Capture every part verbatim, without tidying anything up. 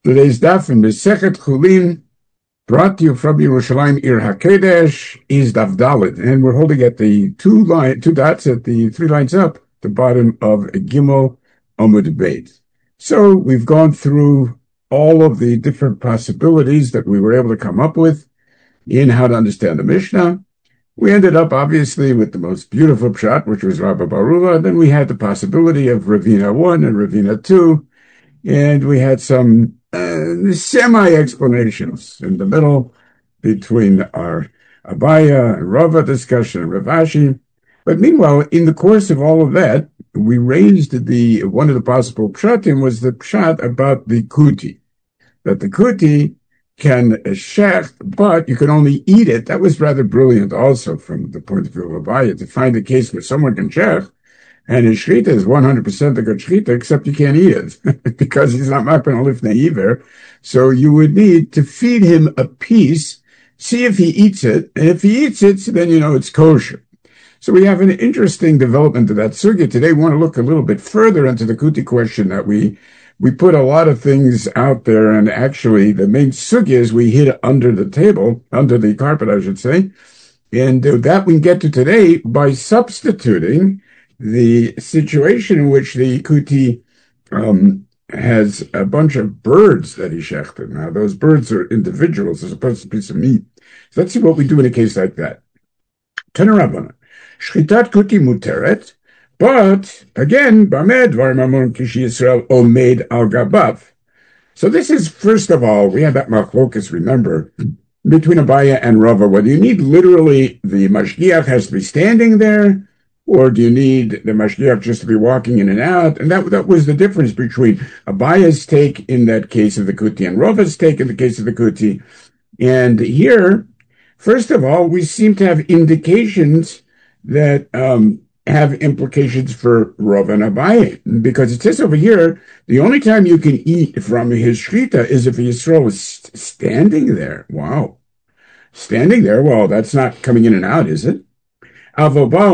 Today's daf in Masechet Chulin, brought to you from Yerushalayim Ir HaKodesh, is daf Dalet, and we're holding at the two line, two dots at the three lines up, the bottom of Gimel Amud Beit. So we've gone through all of the different possibilities that we were able to come up with in how to understand the Mishnah. We ended up, obviously, with the most beautiful pshat, which was Rabba Barula. Then we had the possibility of Ravina one and Ravina two, and we had some uh, semi-explanations in the middle between our Abaya and Rava discussion and Rav Ashi. But meanwhile, in the course of all of that, we raised the one of the possible pshatim was the pshat about the kuti, that the kuti can shech, but you can only eat it. That was rather brilliant also from the point of view of Abaya, to find a case where someone can shech, and his shrita is one hundred percent a good shrita, except you can't eat it, because he's not makban lifnei iver. So you would need to feed him a piece, see if he eats it, and if he eats it, then you know it's kosher. So we have an interesting development of that sugya. Today we want to look a little bit further into the kuti question that we We put a lot of things out there, and actually the main sugya is we hid under the table, under the carpet, I should say, and that we can get to today by substituting the situation in which the kuti um, has a bunch of birds that he shechted. Now, those birds are individuals as opposed to a piece of meat. So let's see what we do in a case like that. Tanarabana. Shchitat kuti muteret. But, again, Bamed Varmamun Kishi Yisrael Omed Al Gabav. So this is, first of all, we had that machlokas, remember, between Abaya and Rava, whether you need literally the mashgiach has to be standing there, or do you need the mashgiach just to be walking in and out? And that, that was the difference between Abaya's take in that case of the kuti and Rava's take in the case of the kuti. And here, first of all, we seem to have indications that um, have implications for Rav and Abaye, because it says over here, the only time you can eat from his shrita is if Yisrael is st- standing there. Wow. Standing there, well, that's not coming in and out, is it? But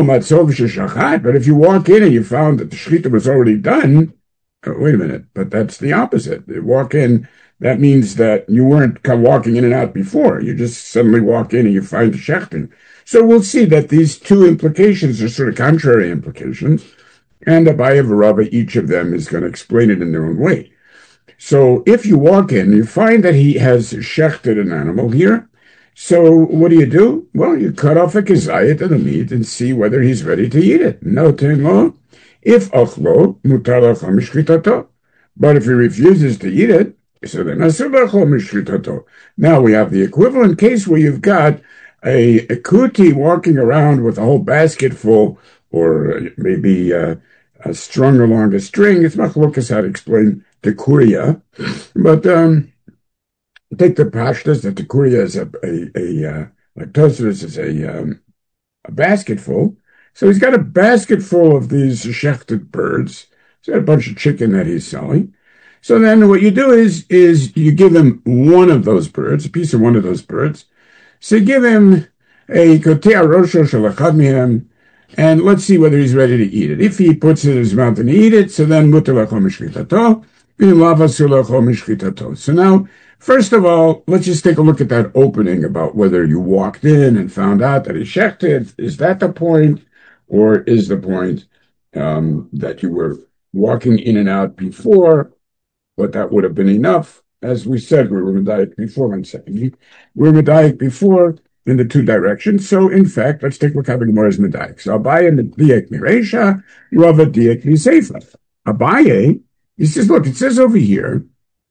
if you walk in and you found that the shrita was already done, oh, wait a minute, but that's the opposite. You walk in, that means that you weren't walking in and out before. You just suddenly walk in and you find the shechting. So we'll see that these two implications are sort of contrary implications, and Abaye and Rava, each of them is going to explain it in their own way. So if you walk in, you find that he has shechted an animal here. So what do you do? Well, you cut off a kezayit of the meat and see whether he's ready to eat it. No tenlo. If achlo, mutar lacha mishchitato. But if he refuses to eat it, so then asur lacha mishchitato. Now we have the equivalent case where you've got A, a kuti walking around with a whole basket full, or maybe uh, uh, strung along a string. It's machlokas how to explain tekuria. But um, take the pashtas, the tekuria is a, a, a uh, like Tosfos is a, um, a basket full. So he's got a basket full of these shechted birds. He's got a bunch of chicken that he's selling. So then what you do is, is you give him one of those birds, a piece of one of those birds. So give him a kotea rosho shalachad mihem, and let's see whether he's ready to eat it. If he puts it in his mouth and eat it, so then mutar lacho mishchitato, v'im asur lacho mishchitato. So now, first of all, let's just take a look at that opening about whether you walked in and found out that he shechted. Is that the point, or is the point um, that you were walking in and out before, but that would have been enough? As we said, we were medayik before, one second. We were medayik before in the two directions. So, in fact, let's take a look at the Gemara as medayik. So, Abaye medayik mireisha, Rava diyek miseifa. Abaye, he says, look, it says over here,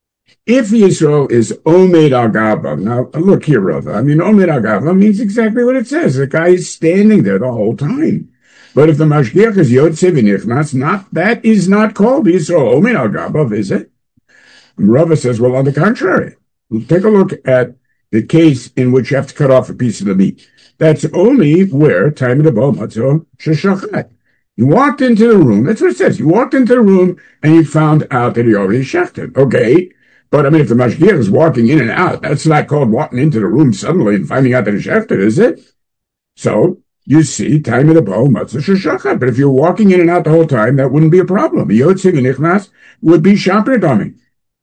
if Yisrael is omed al gava. Now, look here, Rava. I mean, omed al gava means exactly what it says. The guy is standing there the whole time. But if the mashgiach is yotze v'nichnas, not that is not called Yisrael omed al gava, is it? And Rava says, well, on the contrary, take a look at the case in which you have to cut off a piece of the meat. That's only where time of the bo matzo sheshachat. You walked into the room. That's what it says. You walked into the room and you found out that he already shechted. Okay, but I mean, if the mashgiach is walking in and out, that's not called walking into the room suddenly and finding out that he shechted, is it? So you see, time of the bo matzo sheshachat. But if you're walking in and out the whole time, that wouldn't be a problem. Yotze v'nichnas would be shaper doming.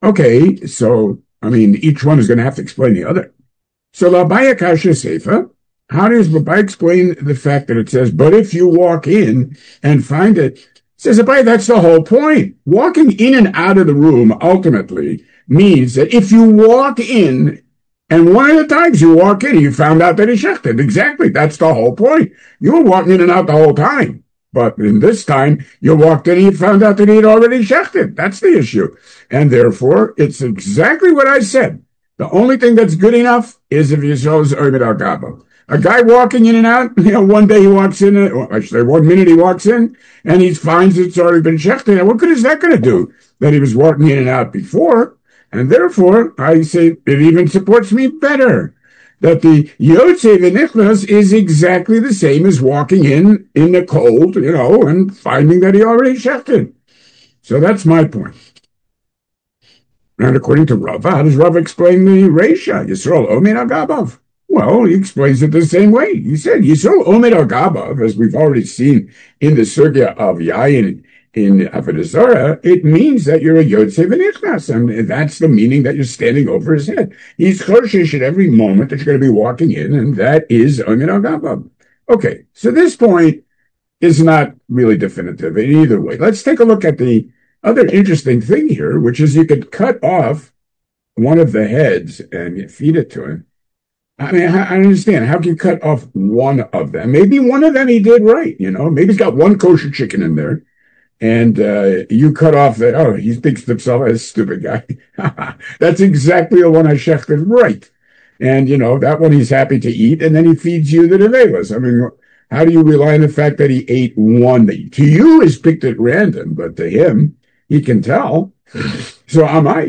Okay, so, I mean, each one is going to have to explain the other. So, Labaya Kasha Seifa, how does Rabbi explain the fact that it says, but if you walk in and find it, says Rabbi, that's the whole point. Walking in and out of the room ultimately means that if you walk in, and one of the times you walk in, you found out that he shechted. Exactly, that's the whole point. You were walking in and out the whole time. But in this time, you walked in and you found out that he had already shechted. That's the issue. And therefore, it's exactly what I said. The only thing that's good enough is if Yisrael's Omed al Gabo. A guy walking in and out, you know, one day he walks in, well, I should say one minute he walks in, and he finds it's already been shechted. And what good is that going to do? That he was walking in and out before. And therefore, I say it even supports me better. That the Yotze v'Nichnas is exactly the same as walking in in the cold, you know, and finding that he already shechted. So that's my point. And according to Rava, how does Rava explain the Reisha? Yisrael Omed al Gabav. Well, he explains it the some way. He said, Yisrael Omed al Gabav, as we've already seen in the Sugya of Yayin in Avodah Zarah, it means that you're a Yotze v'Nichnas, and that's the meaning that you're standing over his head. He's choshish at every moment that you're going to be walking in, and that is Omed al Gabav. Okay, so this point is not really definitive in either way. Let's take a look at the other interesting thing here, which is you could cut off one of the heads and you feed it to him. I mean, I understand. How can you cut off one of them? Maybe one of them he did right, you know. Maybe he's got one kosher chicken in there, and uh, you cut off that. Oh, he thinks to himself, "That's a stupid guy." That's exactly the one I shechted right. And, you know, that one he's happy to eat, and then he feeds you the nevelas. I mean, how do you rely on the fact that he ate one? To you, is picked at random, but to him, he can tell. So, am I?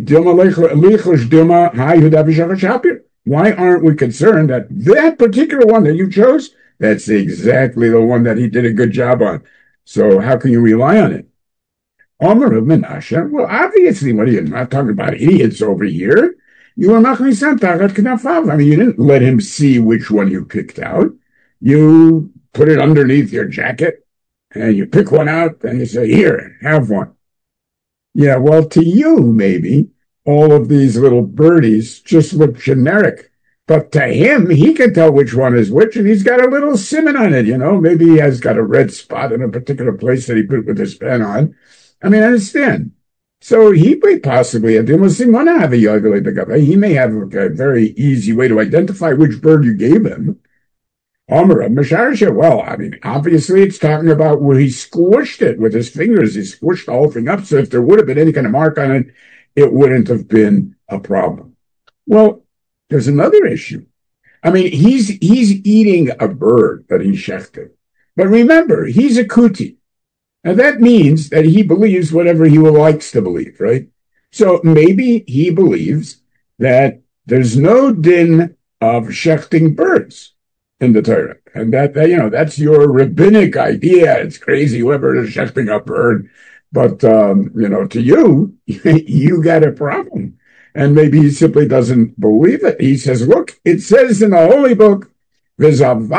Why aren't we concerned that that particular one that you chose, that's exactly the one that he did a good job on? So how can you rely on it? Omer of Menashe, well, obviously, what are you not talking about idiots over here? You were machnisan tachat knafav. I mean, you didn't let him see which one you picked out. You put it underneath your jacket, and you pick one out, and you say, here, have one. Yeah, well, to you, maybe, all of these little birdies just look generic. But to him, he can tell which one is which, and he's got a little simon on it, you know. Maybe he has got a red spot in a particular place that he put with his pen on. I mean, I understand. So he may possibly, he may have a very easy way to identify which bird you gave him. Well, I mean, obviously it's talking about where he squished it with his fingers. He squished the whole thing up, so if there would have been any kind of mark on it, it wouldn't have been a problem. Well, there's another issue. I mean, he's he's eating a bird that he shechted. But remember, he's a kuti. And that means that he believes whatever he likes to believe, right? So maybe he believes that there's no din of shechting birds in the Torah. And that, that, you know, that's your rabbinic idea. It's crazy, whoever is shechting a bird. But, um, you know, to you, you got a problem. And maybe he simply doesn't believe it. He says, look, it says in the Holy Book, it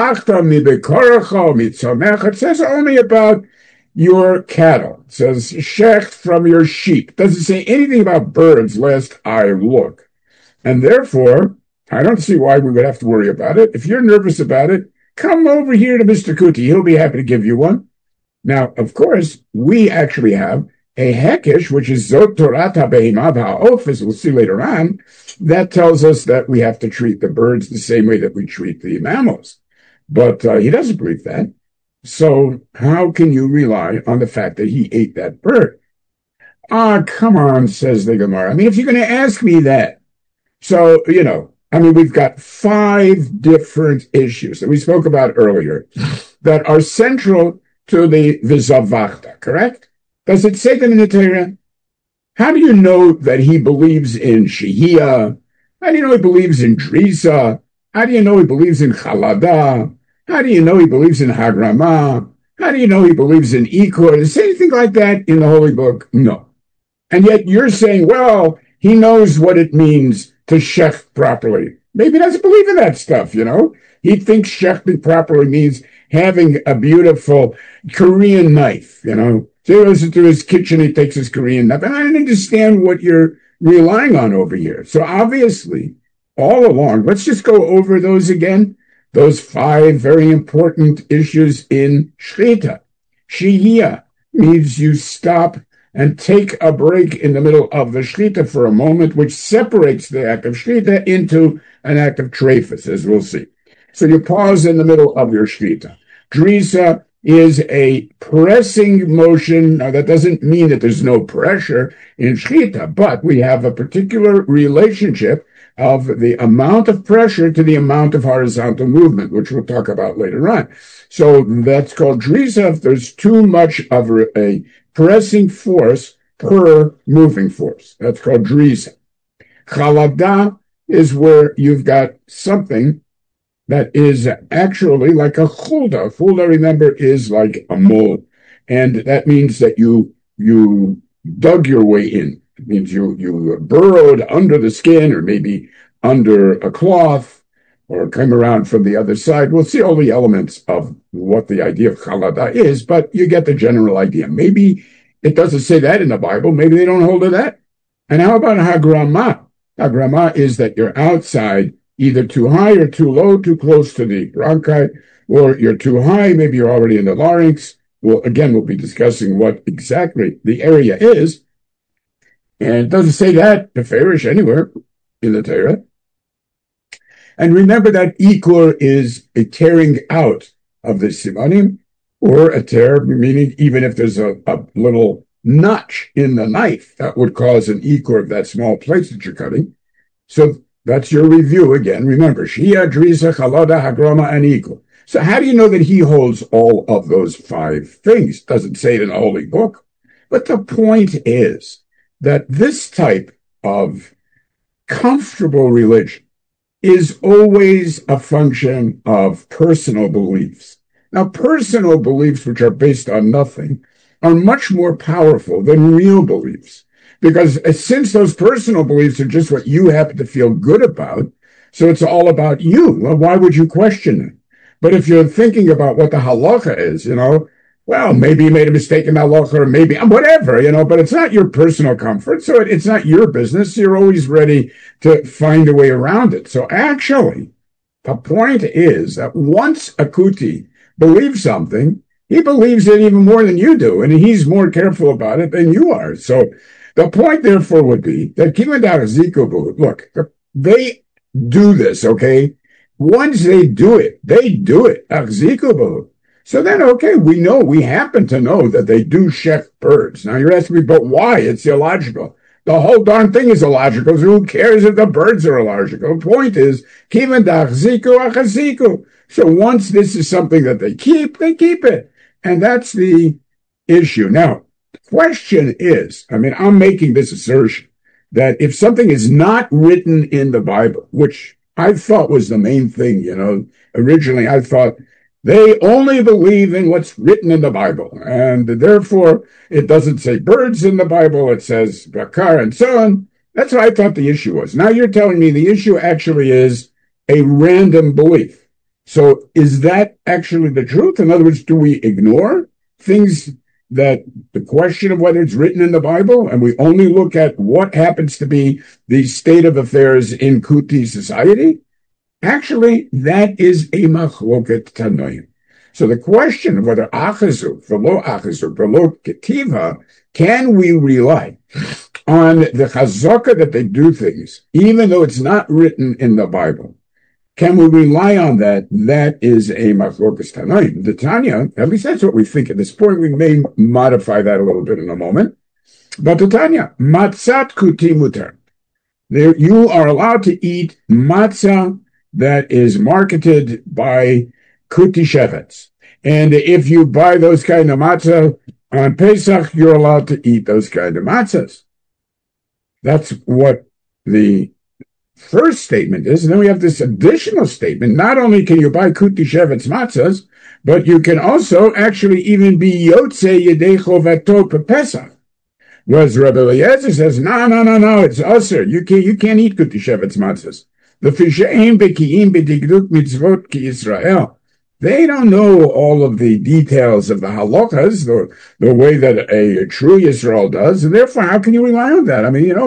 says only about your cattle. It says, shecht from your sheep. It doesn't say anything about birds, lest I look. And therefore, I don't see why we would have to worry about it. If you're nervous about it, come over here to Mister Kuti. He'll be happy to give you one. Now, of course, we actually have a hekesh, which is Zot Torat HaBehimah Ha'of, as we'll see later on, that tells us that we have to treat the birds the same way that we treat the mammals. But uh, he doesn't believe that. So how can you rely on the fact that he ate that bird? Ah, come on, says the Gemara. I mean, if you're going to ask me that. So, you know, I mean, we've got five different issues that we spoke about earlier that are central to the V'zavachta, correct? Does it say them in the Torah? How do you know that he believes in Shehiyah? How do you know he believes in Drisa? How do you know he believes in Chalada? How do you know he believes in Hagrama? How do you know he believes in Ikur? Is anything like that in the Holy Book? No. And yet you're saying, well, he knows what it means to shech properly. Maybe he doesn't believe in that stuff, you know? He thinks shechting properly means having a beautiful Korean knife, you know? So he goes into his kitchen, he takes his Korean knife. And I don't understand what you're relying on over here? So obviously, all along, let's just go over those again. Those five very important issues in Shechita. Shehiyah means you stop and take a break in the middle of the Shechita for a moment, which separates the act of Shechita into an act of treifas, as we'll see. So you pause in the middle of your Shechita. Drisa is a pressing motion. Now, that doesn't mean that there's no pressure in Shechita, but we have a particular relationship of the amount of pressure to the amount of horizontal movement, which we'll talk about later on. So that's called drisa if there's too much of a pressing force per moving force. That's called drisa. Chalada is where you've got something that is actually like a chulda. Chulda, remember, is like a mole. And that means that you you dug your way in. It means you, you burrowed under the skin or maybe under a cloth or came around from the other side. We'll see all the elements of what the idea of chalada is, but you get the general idea. Maybe it doesn't say that in the Bible. Maybe they don't hold to that. And how about hagrama? Hagrama is that you're outside, either too high or too low, too close to the bronchi, or you're too high, maybe you're already in the larynx. Well, again, we'll be discussing what exactly the area is. And it doesn't say that, Peferish, anywhere in the Torah. And remember that ikur is a tearing out of the simanim, or a tear, meaning even if there's a, a little notch in the knife, that would cause an ikur of that small place that you're cutting. So that's your review again. Remember, Shehiyah, Drisa, Chalada, Hagrama, and ikur. So how do you know that he holds all of those five things? Doesn't say it in the Holy Book. But the point is that this type of comfortable religion is always a function of personal beliefs. Now, personal beliefs, which are based on nothing, are much more powerful than real beliefs. Because since those personal beliefs are just what you happen to feel good about, so it's all about you. Well, why would you question it? But if you're thinking about what the halacha is, you know, well, maybe you made a mistake in halacha, or maybe, whatever, you know, but it's not your personal comfort, so it, it's not your business. You're always ready to find a way around it. So actually, the point is that once a kuti believes something, he believes it even more than you do, and he's more careful about it than you are. So the point, therefore, would be that look, they do this, okay? Once they do it, they do it. So then, okay, we know, we happen to know that they do shech birds. Now you're asking me, but why? It's illogical. The whole darn thing is illogical. So who cares if the birds are illogical? The point is, so once this is something that they keep, they keep it. And that's the issue. Now, the question is, I mean, I'm making this assertion that if something is not written in the Bible, which I thought was the main thing, you know, originally I thought they only believe in what's written in the Bible. And therefore, it doesn't say birds in the Bible. It says bakar and so on. That's what I thought the issue was. Now you're telling me the issue actually is a random belief. So is that actually the truth? In other words, do we ignore things that the question of whether it's written in the Bible, and we only look at what happens to be the state of affairs in Kuti society? Actually, that is a machloket tanoim. So the question of whether achazu, velo achazu, velo ketiva, can we rely on the chazaka that they do things, even though it's not written in the Bible? Can we rely on that? That is a machloket tanoim. The Tanya, at least that's what we think at this point. We may modify that a little bit in a moment. But the Tanya, matzat kuti mutar. There, you are allowed to eat matzah that is marketed by Kuti Shevetz. And if you buy those kind of matzah on Pesach, you're allowed to eat those kind of matzahs. That's what the first statement is. And then we have this additional statement. Not only can you buy Kuti Shevetz matzahs, but you can also actually even be Yotze Yedei Chovato Pesach. Whereas Rabbi Eliezer says, no, no, no, no, it's usher. You can't, you can't eat Kuti Shevetz matzahs. The Fisheim Bekiim B'Digduk Mitzvot Ki Israel. They don't know all of the details of the halachas, the, the way that a, a true Yisrael does, and therefore, how can you rely on that? I mean, you know,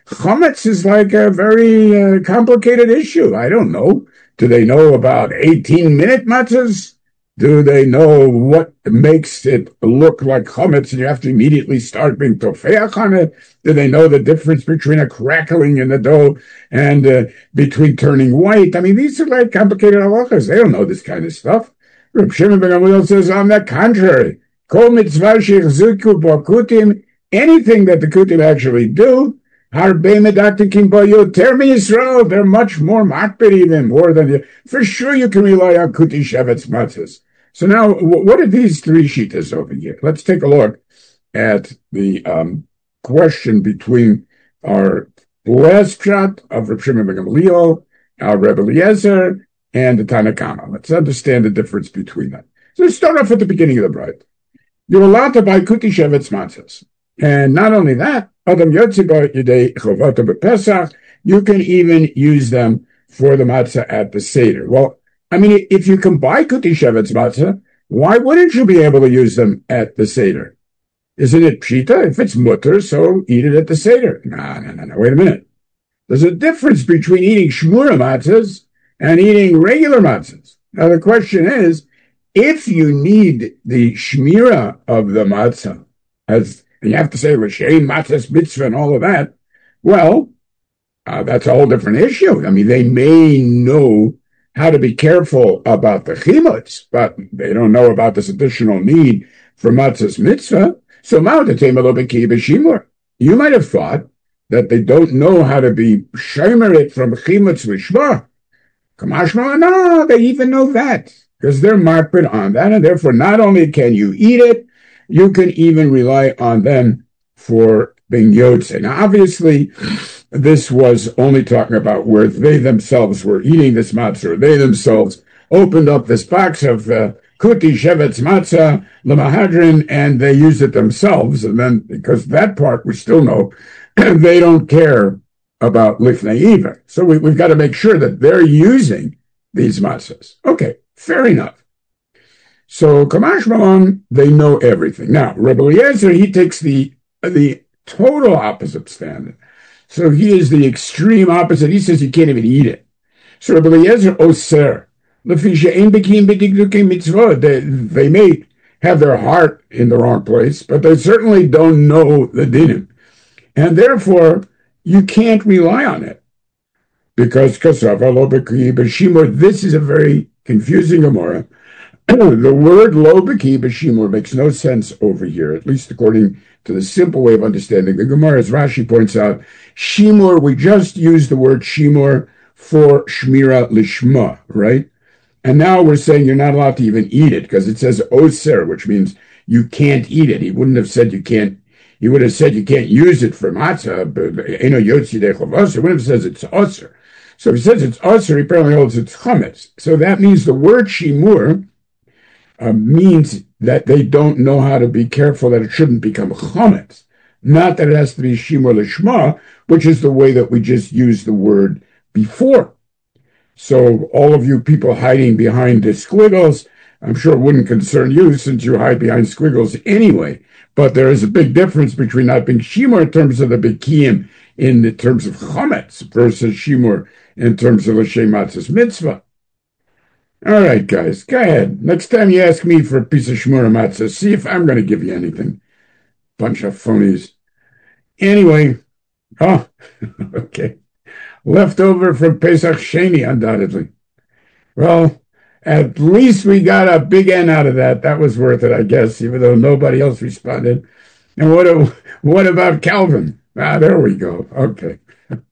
Chametz is like a very uh, complicated issue. I don't know. Do they know about eighteen-minute matzahs? Do they know what makes it look like chametz and you have to immediately start being tofeach on it? Do they know the difference between a crackling in the dough and uh, between turning white? I mean, these are like complicated halachas. They don't know this kind of stuff. Reb Shimon ben Gamliel says, on the contrary, kol mitzvah shechzuku bo kutim, anything that the kutim actually do, harbe medaktikim bo yoter miYisrael, they're much more makbid even, more than you. For sure you can rely on kuti shevetz matzahs. So now, what are these three shitas over here? Let's take a look at the um, question between our last shot of Reb Shimon ben Gamliel, our Rebbe Eliezer, and the Tanna Kama. Let's understand the difference between them. So let's start off at the beginning of the bride. You're allowed to buy kuti shevetz matzahs. And not only that, Adam Yotzi ba yedei chovato b'Pesach, you can even use them for the matzah at the Seder. Well, I mean, if you can buy kuti shevetz matzah, why wouldn't you be able to use them at the Seder? Isn't it pshita? If it's mutter, so eat it at the Seder. No, no, no, no, wait a minute. There's a difference between eating shmura matzahs and eating regular matzahs. Now the question is, if you need the shmira of the matzah, as you have to say l'shein matzahs mitzvah and all of that, well, uh, that's a whole different issue. I mean, they may know how to be careful about the chimutz, but they don't know about this additional need for matzahs mitzvah. So you might have thought that they don't know how to be shomer it from chimutz lishma. Kamashma, no, they even know that because they're marked on that, and therefore not only can you eat it, you can even rely on them for being yotze. Now, obviously, this was only talking about where they themselves were eating this matzah, or they themselves opened up this box of uh, kuti shevetz matzah lemahadrin, and they used it themselves. And then, because that part we still know, they don't care about lifnei either. So we, we've got to make sure that they're using these matzahs. Okay, fair enough. So Kamash Malon, they know everything. Now, Rebbe Eliezer, he takes the the total opposite standard. So he is the extreme opposite. He says you can't even eat it. So Rebbe Eliezer oser. They, they may have their heart in the wrong place, but they certainly don't know the dinim. And therefore, you can't rely on it. Because this is a very confusing Gemara. The word lo b'ki b'shimur makes no sense over here, at least according to the simple way of understanding the Gemara. As Rashi points out, shimur, we just use the word shimur for shmira lishma, right? And now we're saying you're not allowed to even eat it because it says oser, which means you can't eat it. He wouldn't have said you can't, he would have said you can't use it for matzah, but eno yotzi dechavos, he wouldn't have said it's oser. So if he says it's oser, he apparently holds it's chametz. So that means the word shimur Uh, means that they don't know how to be careful that it shouldn't become chametz. Not that it has to be shimur lishma, which is the way that we just used the word before. So all of you people hiding behind the squiggles, I'm sure it wouldn't concern you since you hide behind squiggles anyway. But there is a big difference between not being shimur in terms of the bikiyim in the terms of chametz versus shimur in terms of l'shem matzahs mitzvah. All right, guys, go ahead. Next time you ask me for a piece of shmura matzah, see if I'm going to give you anything. Bunch of phonies. Anyway, oh, okay. Leftover from Pesach Sheni, undoubtedly. Well, at least we got a big N out of that. That was worth it, I guess, even though nobody else responded. And what, a, what about Calvin? Ah, there we go. Okay.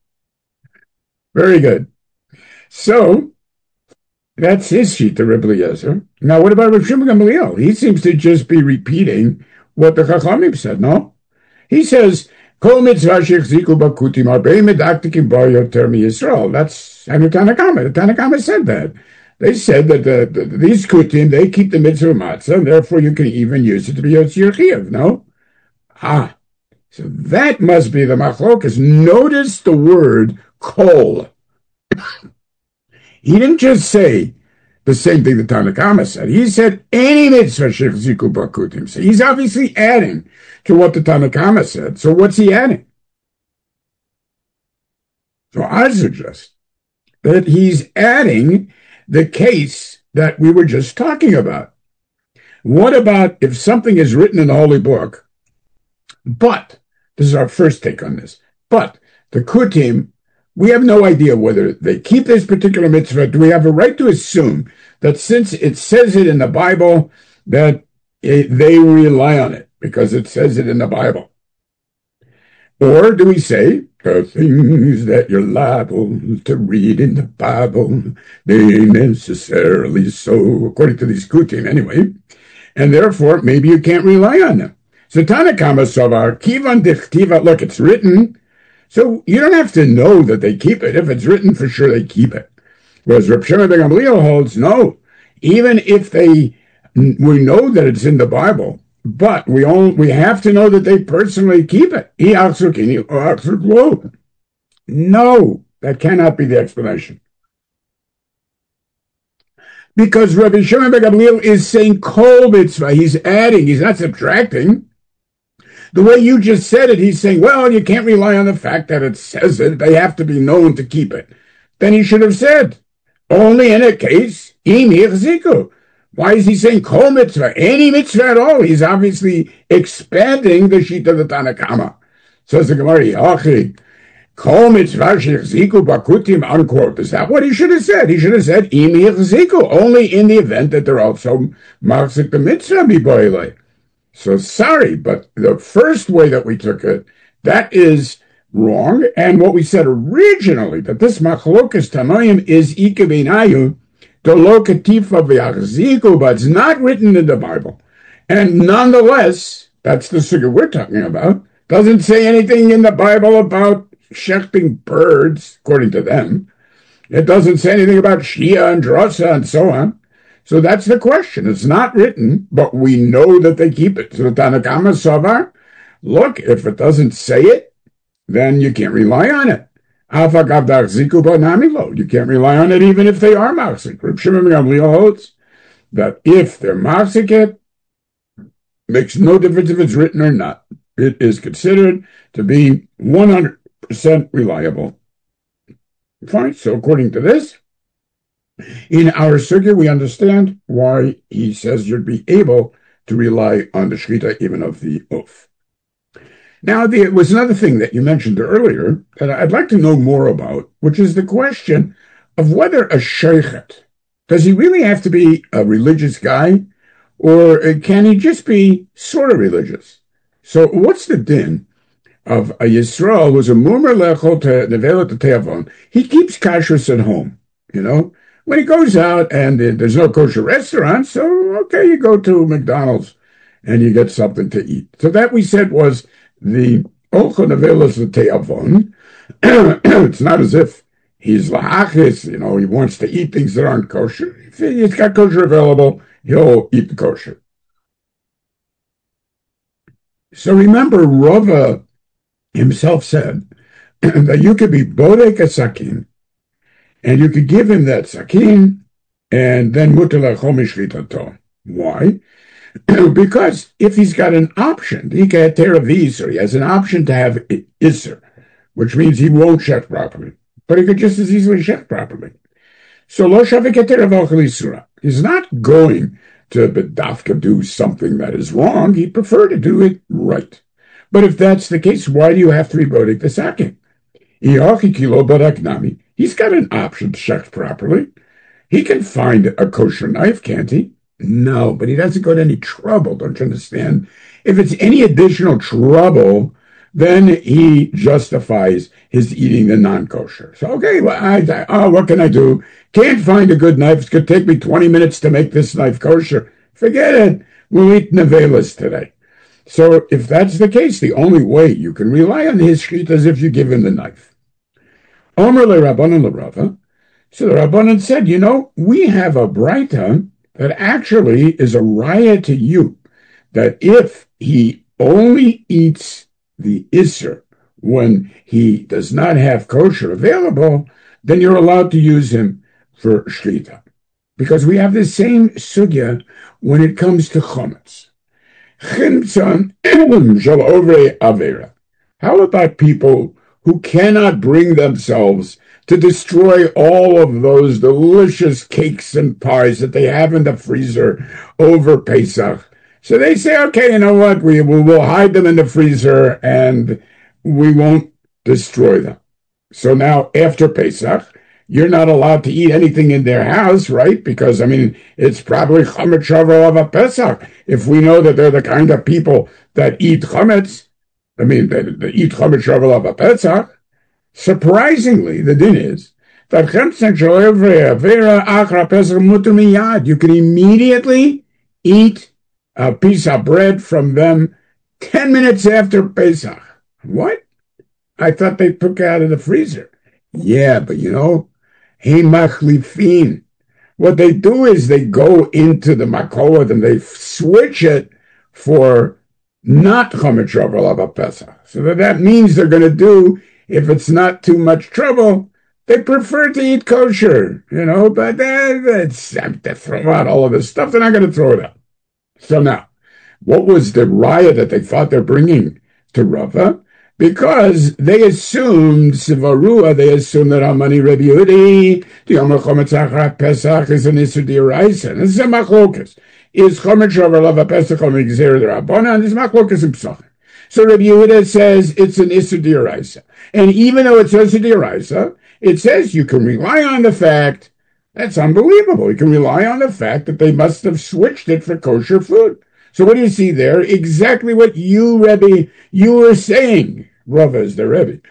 Very good. So, that's his sheet, the Rebbe Eliezer. Now, what about Reb Shimon Gamliel? He seems to just be repeating what the Chachamim said, no? He says, Kol mitzvah shechziku bakutim arbei medaktikim bar yoter miYisrael. That's and the Tanna Kama. The Tanna Kama said that. They said that the, the, these kutim, they keep the mitzvah matzah, and therefore you can even use it to be Yotzir Chiyuv, no? Ah, so that must be the machlokas. Notice the word kol. He didn't just say the same thing the Tanna Kama said. He said any mitzvah shechziku bakutim. So he's obviously adding to what the Tanna Kama said. So what's he adding? So I suggest that he's adding the case that we were just talking about. What about if something is written in the Holy Book, but, this is our first take on this, but the Kutim, we have no idea whether they keep this particular mitzvah. Do we have a right to assume that since it says it in the Bible, that it, they rely on it because it says it in the Bible? Or do we say, the things that you're liable to read in the Bible, they necessarily so, according to these Kutim anyway, and therefore maybe you can't rely on them. So Tanna Kama Sovar, Kivan Dichtiva, look, it's written, so you don't have to know that they keep it. If it's written, for sure they keep it. Whereas Reb Shimon ben Gamliel holds, no, even if they, we know that it's in the Bible, but we all, we have to know that they personally keep it. No, that cannot be the explanation. Because Rabbi Shimon ben Gamliel is saying kol mitzvah. He's adding, he's not subtracting. The way you just said it, he's saying, well, you can't rely on the fact that it says it. They have to be known to keep it. Then he should have said, only in a case, im hirziku. Why is he saying kol mitzvah? Any mitzvah at all. He's obviously expanding the shita of the Tanna Kama. Says the Gemara, Yachig, kol mitzvah shirziku bakutim, unquote. Is that what he should have said? He should have said, im hirziku, only in the event that they're also machzik the mitzvah miboile. So sorry, but the first way that we took it, that is wrong. And what we said originally, that this machlokas tamayim is ikabinayu, dolo katifa v'yachziku, but it's not written in the Bible. And nonetheless, that's the sugya we're talking about, doesn't say anything in the Bible about shechting birds, according to them. It doesn't say anything about shia and drasa and so on. So that's the question. It's not written, but we know that they keep it. So the Tanna Kama Savar, look, if it doesn't say it, then you can't rely on it. You can't rely on it even if they are machzik. Reb Shimon ben Gamliel holds that if they're machzik it, makes no difference if it's written or not. It is considered to be one hundred percent reliable. Fine, so according to this, in our sugya, we understand why he says you'd be able to rely on the shechita even of the oath. Now, there was another thing that you mentioned earlier that I'd like to know more about, which is the question of whether a sheichet, does he really have to be a religious guy, or can he just be sort of religious? So what's the din of a Yisrael who's a mumar lechol to nevelet te'avon? He keeps kashrus at home, you know? When he goes out and there's no kosher restaurant, so okay, you go to McDonald's and you get something to eat. So that we said was the Olcha Nevelas Te'avon. It's not as if he's lahachis, you know, he wants to eat things that aren't kosher. If he's got kosher available, he'll eat the kosher. So remember, Rava himself said that you could be bodek a sakin, and you could give him that sakin, and then mutar lecho mishchitato. Why? Because if he's got an option, he can teravis, or he has an option to have iser, which means he won't shech properly, but he could just as easily shech properly. So lo shavik isura. He's not going to bedafka do something that is wrong. He'd prefer to do it right. But if that's the case, why do you have to be bodek the sakin? He's got an option to shech properly. He can find a kosher knife, can't he? No, but he doesn't go to any trouble, don't you understand? If it's any additional trouble, then he justifies his eating the non-kosher. So, okay, well, I, I, oh, what can I do? Can't find a good knife. It's going to take me twenty minutes to make this knife kosher. Forget it. We'll eat nevelas today. So if that's the case, the only way you can rely on his shechita is if you give him the knife. Omer le Rabbanan le Rava. So the Rabbanan said, you know, we have a braita that actually is a raya to you, that if he only eats the iser when he does not have kosher available, then you're allowed to use him for shechita. Because we have the same sugya when it comes to chometz. Chimtzon shel over avera. How about people who cannot bring themselves to destroy all of those delicious cakes and pies that they have in the freezer over Pesach. So they say, okay, you know what? We will hide them in the freezer and we won't destroy them. So now after Pesach, you're not allowed to eat anything in their house, right? Because, I mean, it's probably Chametz Shavuot of a Pesach. If we know that they're the kind of people that eat Chametz, I mean, they, they eat Chametz Shavuot of a Pesach, surprisingly, the din is that you can immediately eat a piece of bread from them ten minutes after Pesach. What? I thought they took it out of the freezer. Yeah, but you know, hey machlifin. What they do is they go into the makolah and they switch it for not Chametz Shavuot of a Pesach. So that, that means they're going to do, if it's not too much trouble, they prefer to eat kosher, you know, but that's to throw out all of this stuff. They're not going to throw it out. So now, what was the raya that they thought they're bringing to Rava? Because they assumed, Sivarua, they assumed that Amani Rebbe Yehudi, the Yomer Chometz Achar Pesach is an Isur D'Oraisa. This is a machlokas. Is Chometz Shavuot of Pesach or Gzeira D'Rabbanan? And this machlokas in Pesach. So Rebbe Yehuda says it's an Isur D'Oraisa. And even though it's Isur D'Oraisa, it says you can rely on the fact, that's unbelievable, you can rely on the fact that they must have switched it for kosher food. So what do you see there? Exactly what you, Rebbe, you were saying. Rava is the Rebbe.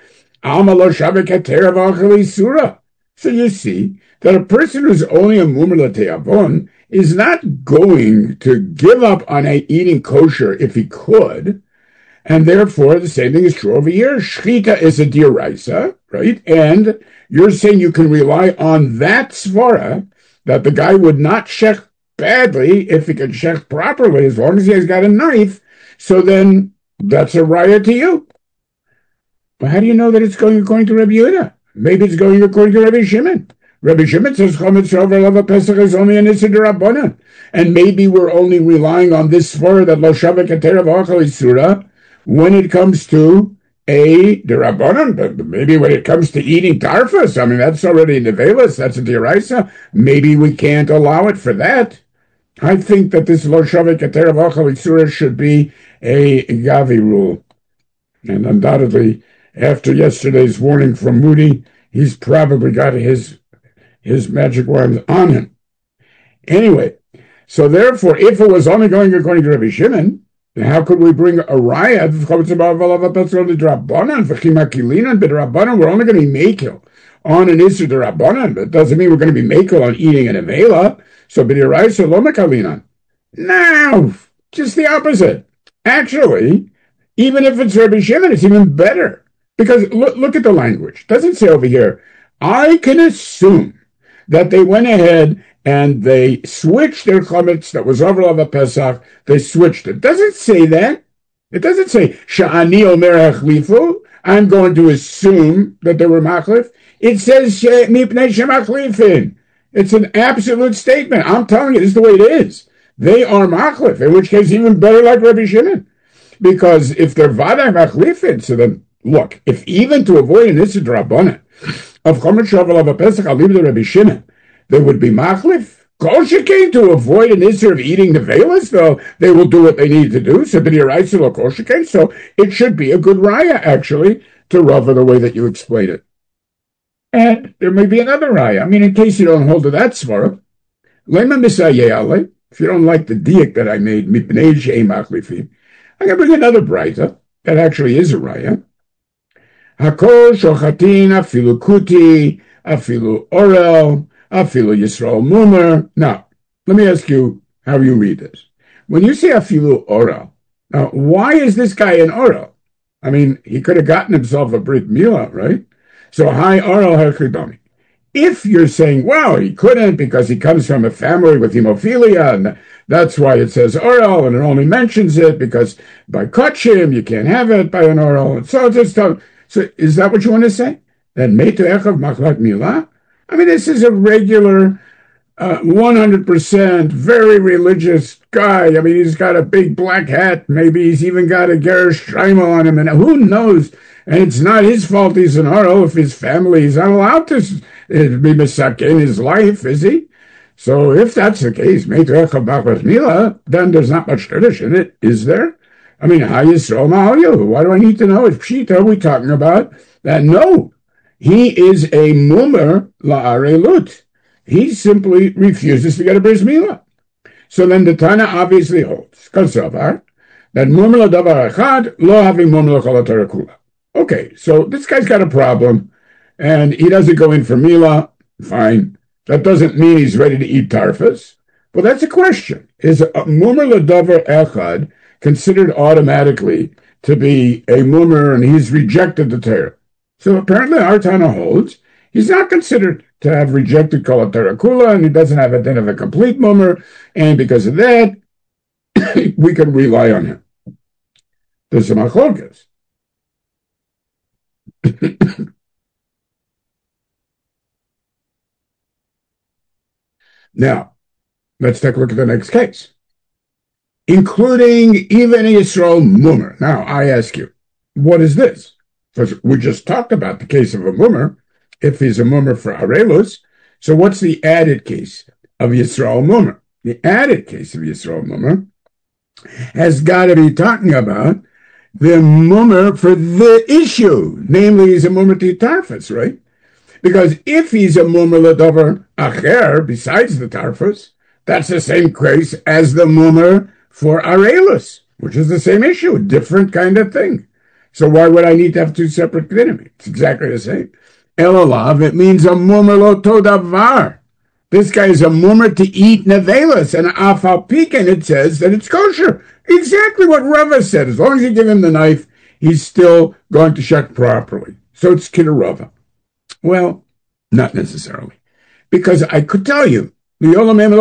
So you see that a person who's only a Mumer L'Te'avon is not going to give up on eating kosher if he could, and therefore the same thing is true over here. Shchita is a D'Oraisa, right? And you're saying you can rely on that svara, that the guy would not shech badly if he can shech properly, as long as he has got a knife. So then that's a raya to you. But how do you know that it's going according to Rebbe Yehuda? Maybe it's going according to Rebbe Shimon. Rebbe Shimon says Chometz Shavuot of Pesach is only an Isur D'Rabbanan, and maybe we're only relying on this svara that Lo Shaveh Keter V'Achal Isura when it comes to a D'Rabbanan. But maybe when it comes to eating tarfas, I mean that's already nevelas. That's a D'Oraisa. Maybe we can't allow it for that. I think that this Lo Shaveh Keter V'Achal Isura should be a Gavi rule, and undoubtedly, after yesterday's warning from Moody, he's probably got his his magic words on him. Anyway, so therefore, if it was only going according to Rabbi Shimon, then how could we bring a riot? We're only going to be makel on an Isur D'Rabbanan, but it doesn't mean we're going to be makel on eating an avela. So b'diraisa lo mekalinan. No, just the opposite. Actually, even if it's Rabbi Shimon, it's even better. Because look, look at the language. It doesn't say over here, I can assume that they went ahead and they switched their chametz that was over of a Pesach. They switched it. It doesn't say that. It doesn't say, Sha'ani omer hachlifu. I'm going to assume that they were machlif. It says, Mipnei shemachlifin. It's an absolute statement. I'm telling you, this is the way it is. They are machlif, in which case even better like Rabbi Shimon. Because if they're vaday machlifin, so then look, if even to avoid an Isur D'Rabbanan of Chometz Shavuot of a Pesach, I'll leave it to Rabbi Shimon, they would be machlif. Kol shekain to avoid an Isur of eating the velas, though they will do what they need to do. So b'diraisa lo kol shekain. So it should be a good raya, actually, to Rava the way that you explain it. And there may be another raya. I mean, in case you don't hold to that svara, lema misayeh ale. If you don't like the diak that I made, mipnei she'ei machlifim, I can bring another brayta that actually is a raya. Hakol shochatin afilu kuti afilu orel afilu Yisrael mumer. Now, let me ask you how you read this. When you say afilu orel, now why is this guy an orel? I mean, he could have gotten himself a brit milah, right? So hi orel herchidoni. If you're saying, well, he couldn't because he comes from a family with hemophilia, and that's why it says oral, and it only mentions it because by kachim you can't have it by an oral. So just don't. So is that what you want to say? That metu echav machlak milah? I mean, this is a regular uh, one hundred percent very religious guy. I mean, he's got a big black hat. Maybe he's even got a Gerish Shreima on him, and who knows? And it's not his fault he's an Aro if his family is not allowed to be Mesak in his life, is he? So if that's the case, then there's not much tradition in it, is there? I mean, how Yisrael Ma'alyu? Why do I need to know? It's Pshita we're talking about that. No, he is a Mumer La'arelut. He simply refuses to get a Bris Milah. So then the Tana obviously holds, Kasavar, that Mumer La'davar Echad, lo having Mumer L'chol HaTorah Kula. Okay, so this guy's got a problem, and he doesn't go in for Milah. Fine. That doesn't mean he's ready to eat tarfas. Well, that's a question. Is a Mumer L'davar Echad considered automatically to be a Mumer, and he's rejected the Torah? So apparently our Tana holds he's not considered to have rejected Kol HaTorah Kula, and he doesn't have a din of a complete Mumer, and because of that, we can rely on him. There's some machlokas. Now, let's take a look at the next case, including even Yisrael Mumer. Now, I ask you, what is this? Because we just talked about the case of a Mumer, if he's a Mumer for Arelus. So what's the added case of Yisrael Mumer? The added case of Yisrael Mumer has got to be talking about the Mumer for the issue. Namely, he's a Mumer Tarfus, right? Because if he's a Mumer L'davar Acher, besides the Tarfus, that's the same case as the Mumer for Arelus, which is the same issue, different kind of thing. So why would I need to have two separate Kedim? It's exactly the same. Elolav, it means a Mumer Lo Todavar. This guy is a Mumer to eat Nevelas, and Afal Pikin, it says that it's kosher. Exactly what Rava said. As long as you give him the knife, he's still going to shech properly. So it's Kiddur Rava. Well, not necessarily. Because I could tell you, you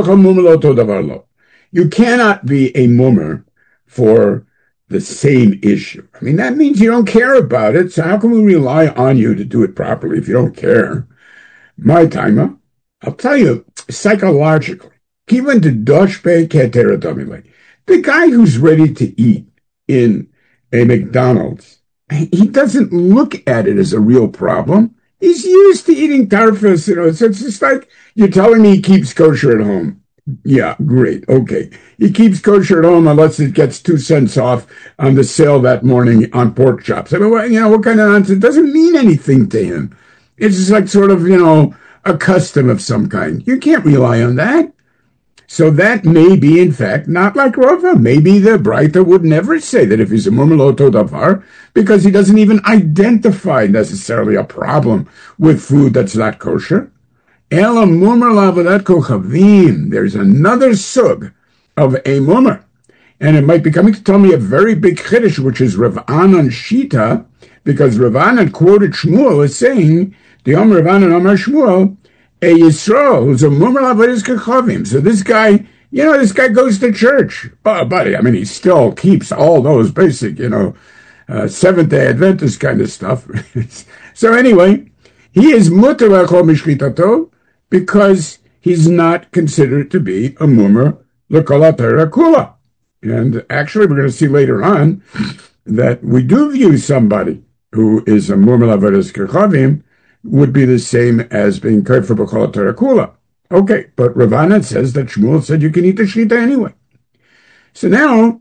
cannot be a Mumer for the same issue. I mean, that means you don't care about it, so how can we rely on you to do it properly if you don't care? My timer, I'll tell you, psychologically, even the doshpe keteradomile, the guy who's ready to eat in a McDonald's, he doesn't look at it as a real problem. He's used to eating tarfas, you know, so it's just like you're telling me he keeps kosher at home. Yeah, great. Okay. He keeps kosher at home unless it gets two cents off on the sale that morning on pork chops. I mean, what, you know, what kind of nonsense? It doesn't mean anything to him. It's just like sort of, you know, a custom of some kind. You can't rely on that. So that may be, in fact, not like Rava. Maybe the Braita would never say that if he's a Mumer Lo Todavar, because he doesn't even identify necessarily a problem with food that's not kosher. Ela Mumer La'avodat Kochavim. There's another sug of a Mumer. And it might be coming to tell me a very big chiddush, which is Rav Anan Shita, because Rav Anan quoted Shmuel as saying, the Omer Rav Anan Omer Shmuel, a Yisrael who's a Mumer La'avodat Kochavim. So this guy, you know, this guy goes to church. Oh, buddy, I mean, he still keeps all those basic, you know, uh, Seventh-day Adventist kind of stuff. So anyway, he is muter l'chol mishchitato because he's not considered to be a Mumer L'kol HaTorah Kula. And actually, we're going to see later on that we do view somebody who is a Mumer La'avodat Kochavim would be the same as being kosher b'chol HaTorah Kula. Okay, but Rav Anan says that Shmuel said you can eat the shchita anyway. So now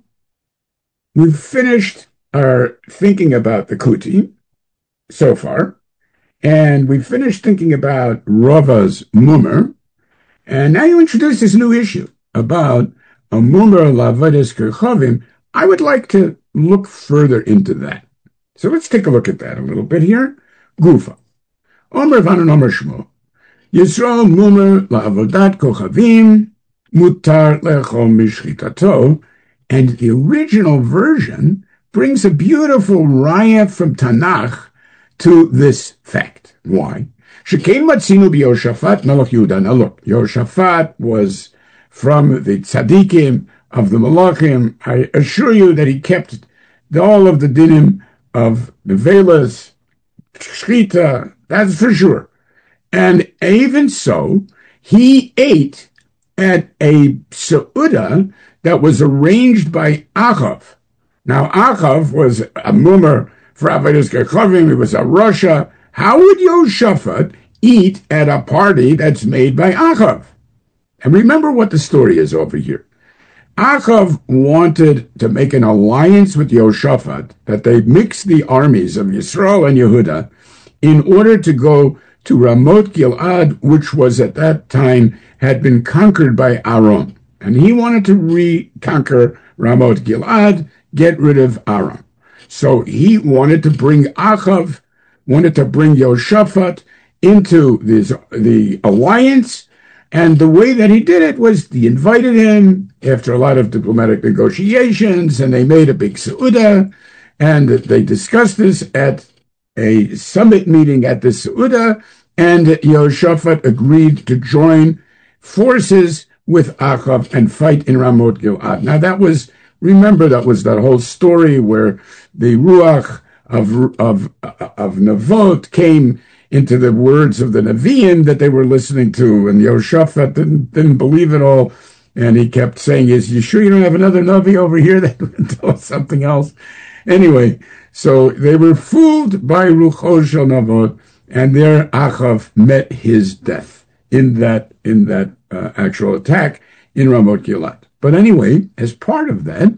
we've finished our thinking about the kuti so far, and we've finished thinking about Rava's Mumer, and now you introduce this new issue about a Mumer La'avodat Kochavim. I would like to look further into that. So let's take a look at that a little bit here. Gufa. Omer Vanan Omer Shmuel. Yisrael Mumer La'avodat Kochavim Mutar L'chol Mishchitato. And the original version brings a beautiful raya from Tanakh to this fact. Why? Shekein Matzinu b'Yoshafat Melech Yehuda. Now look, Yoshafat was from the tzaddikim of the Malachim. I assure you that he kept all of the dinim of Nevelas, Shchita, that's for sure. And even so, he ate at a seudah that was arranged by Achav. Now, Achav was a mummer for Avodas Kechavim. He was a Rasha. How would Yoshafat eat at a party that's made by Achav? And remember what the story is over here. Achav wanted to make an alliance with Yoshafat, that they mix the armies of Yisrael and Yehuda in order to go to Ramoth Gilad, which was at that time had been conquered by Aram. And he wanted to reconquer Ramoth Gilad, get rid of Aram. So he wanted to bring Achav, wanted to bring Yoshafat into this, the alliance. And the way that he did it was he invited him after a lot of diplomatic negotiations, and they made a big seudah, and they discussed this at a summit meeting at the seudah, and Yehoshaphat agreed to join forces with Achav and fight in Ramoth Gilad. Now that was, remember, that was that whole story where the ruach of of of Navot came into the words of the Nevi'im that they were listening to, and Yehoshaphat didn't didn't believe it all, and he kept saying, "Is you sure you don't have another Navi over here that can tell us something else?" Anyway, so they were fooled by Rucho Shel Navot, and there Achav met his death in that in that uh, actual attack in Ramoth Gilad. But anyway, as part of that,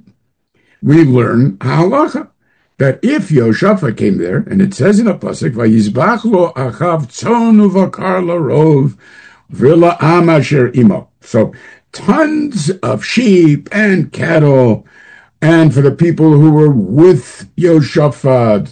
we learn halacha, that if Yehoshaphat came there, and it says in a pasuk, "Vayizbach lo Achav tzon uvakar larov v'la'am asher imo." So tons of sheep and cattle, and for the people who were with Yehoshaphat,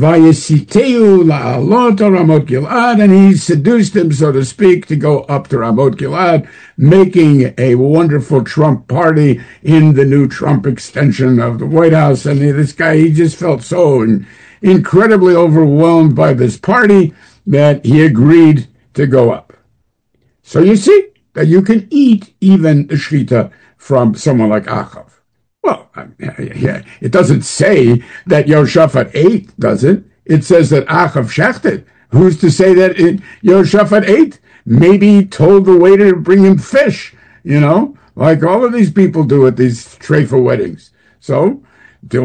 Vayisiteu la'alot al Ramoth Gilad, and he seduced him, so to speak, to go up to Ramoth Gilad, making a wonderful Trump party in the new Trump extension of the White House. And this guy, he just felt so in, incredibly overwhelmed by this party that he agreed to go up. So you see that you can eat even the shchita from someone like Achav. Well, yeah, it doesn't say that Yehoshaphat ate, does it? It says that Achav shechted. Who's to say that it, Yehoshaphat ate? Maybe he told the waiter to bring him fish, you know, like all of these people do at these treifa weddings. So, so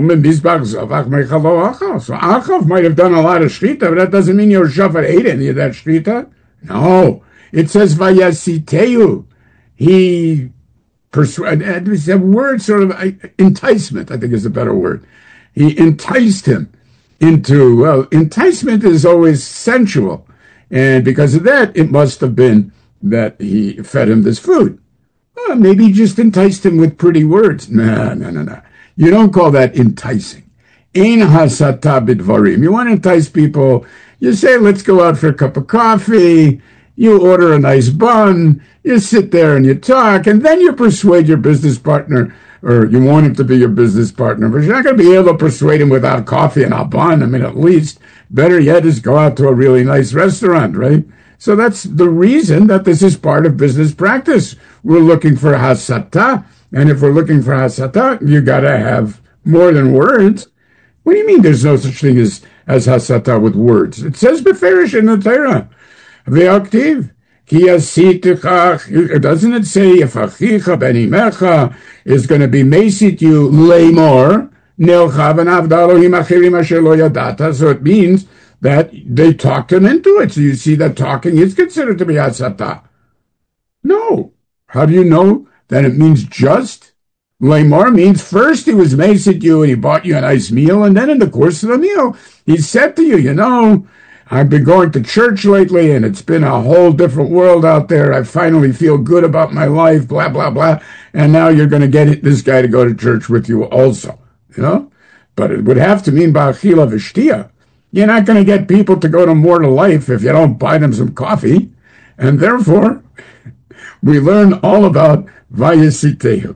Achav might have done a lot of shchita, but that doesn't mean Yehoshaphat ate any of that shchita. No, it says vayasiteu. He persuade, it's a word, sort of enticement, I think is a better word. He enticed him into, well, enticement is always sensual. And because of that, it must have been that he fed him this food. Well, maybe he just enticed him with pretty words. No, no, no, no. You don't call that enticing. Ein hasata bidvarim. You want to entice people, you say, let's go out for a cup of coffee. You order a nice bun, you sit there and you talk, and then you persuade your business partner, or you want him to be your business partner, but you're not going to be able to persuade him without coffee and a bun. I mean, at least, better yet is go out to a really nice restaurant, right? So that's the reason that this is part of business practice. We're looking for hasata, and if we're looking for hasata, you got to have more than words. What do you mean there's no such thing as, as hasata with words? It says beferish in the Torah. Ve'aktiv, ki asitich, doesn't it say if achicha ben imecha is going to be mesit you lemor, nelcha v'navdalo himachirim asher lo yadata, so it means that they talked him into it. So you see that talking is considered to be hasata. No. How do you know that it means just? Lemor means first he was mesit you and he bought you a nice meal, and then in the course of the meal, he said to you, you know, I've been going to church lately, and it's been a whole different world out there. I finally feel good about my life, blah, blah, blah. And now you're going to get it, this guy to go to church with you also, you know? But it would have to mean ba'achila v'shtia. You're not going to get people to go to More to Life if you don't buy them some coffee. And therefore, we learn all about vayasitehu.